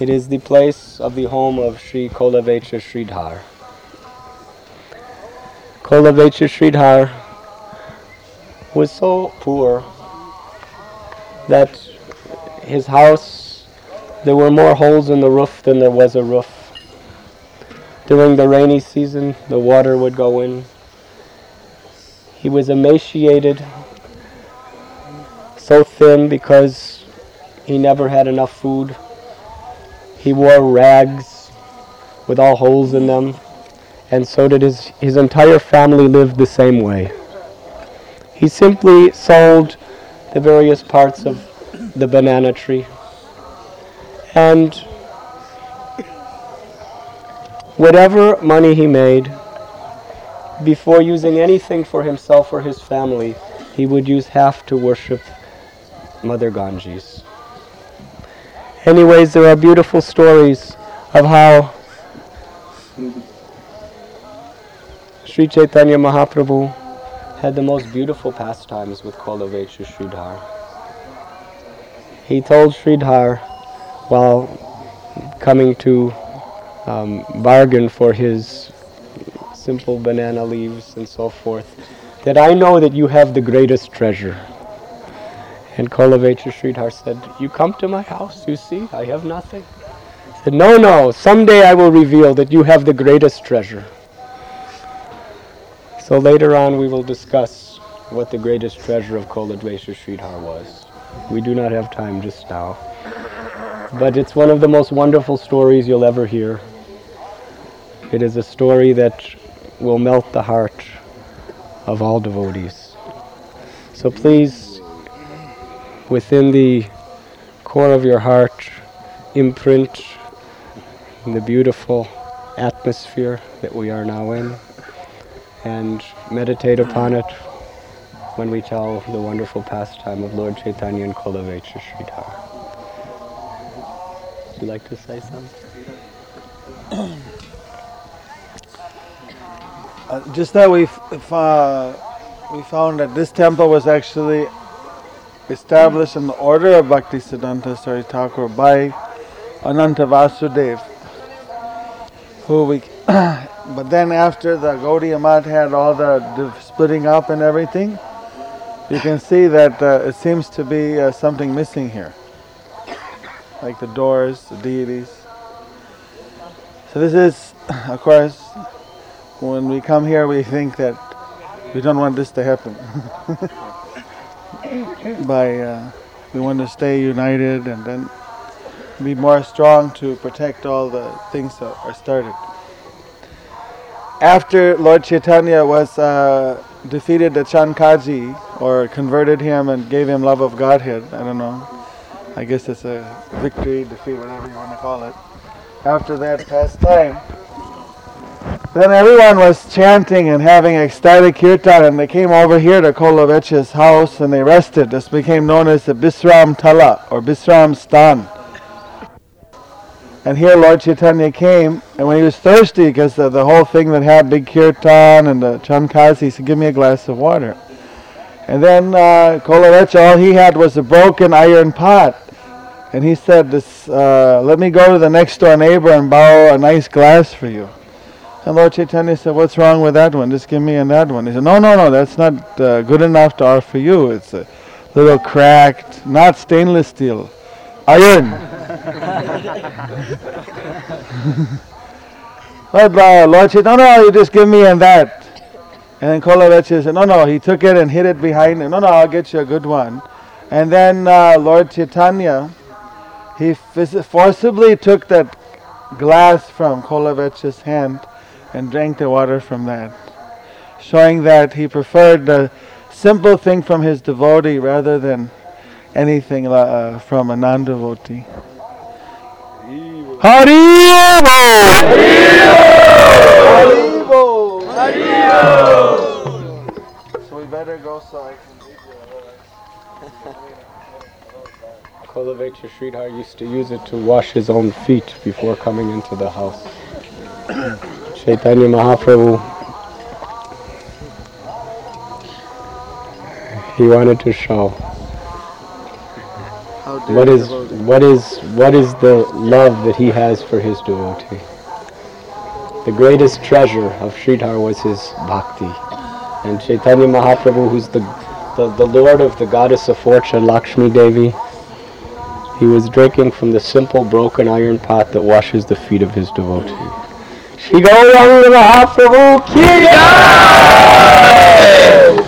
It is the place of the home of Sri Kolavecha Sridhar. Kolavecha Sridhar was so poor that his house, there were more holes in the roof than there was a roof. During the rainy season, the water would go in. He was emaciated, so thin because he never had enough food. He wore rags with all holes in them, and so did his entire family lived the same way. He simply sold the various parts of the banana tree, and whatever money he made, before using anything for himself or his family, he would use half to worship Mother Ganges. Anyways, there are beautiful stories of how Sri Chaitanya Mahaprabhu had the most beautiful pastimes with Kolavecha Sridhar. He told Sridhar, while coming to bargain for his simple banana leaves and so forth, that I know that you have the greatest treasure. And Kolavecha Sridhar said, you come to my house, you see, I have nothing. He said, no, someday I will reveal that you have the greatest treasure. So later on we will discuss what the greatest treasure of Kolavecha Sridhar was. We do not have time just now. But it's one of the most wonderful stories you'll ever hear. It is a story that will melt the heart of all devotees. So please, within the core of your heart, imprint the beautiful atmosphere that we are now in, and meditate upon it when we tell the wonderful pastime of Lord Chaitanya and Kolavecha Sridhar. Would you like to say something? Just now we found that this temple was actually established in the order of Bhaktisiddhanta Saraswati Thakur by Ananta Vasudev, but then after the Gaudiya Math had all the splitting up and everything, you can see that it seems to be something missing here, like the doors, the deities. So this is, of course, when we come here we think that we don't want this to happen. We want to stay united and then be more strong to protect all the things that are started. After Lord Chaitanya was defeated the Chankaji, or converted him and gave him love of Godhead, I don't know, I guess it's a victory, defeat, whatever you want to call it. After that pastime, then everyone was chanting and having ecstatic kirtan, and they came over here to Kolavecha's house and they rested. This became known as the Bisram Tala, or Bisram Stan. And here Lord Chaitanya came, and when he was thirsty, because of the whole thing that had big kirtan and the Chankazi, he said, give me a glass of water. And then Kolavecha, all he had was a broken iron pot. And he said, let me go to the next door neighbor and borrow a nice glass for you. And Lord Chaitanya said, what's wrong with that one? Just give me that one. He said, no, that's not good enough to offer you. It's a little cracked, not stainless steel, iron. But Lord Chaitanya, no, you just give me that. And then Kolavecha said, no, he took it and hid it behind him. No, I'll get you a good one. And then Lord Chaitanya, he forcibly took that glass from Kolavecha's hand and drank the water from that, showing that he preferred the simple thing from his devotee rather than anything from a non-devotee. Haribol! Haribol! Haribol! So we better go so I can read you. Kolavecha Sridhar used to use it to wash his own feet before coming into the house. Chaitanya Mahaprabhu, he wanted to show What is the love that he has for his devotee? The greatest treasure of Sridhar was his bhakti. And Chaitanya Mahaprabhu, who's the lord of the goddess of fortune, Lakshmi Devi, he was drinking from the simple broken iron pot that washes the feet of his devotee. Shri Gauranga Mahaprabhu ki jai!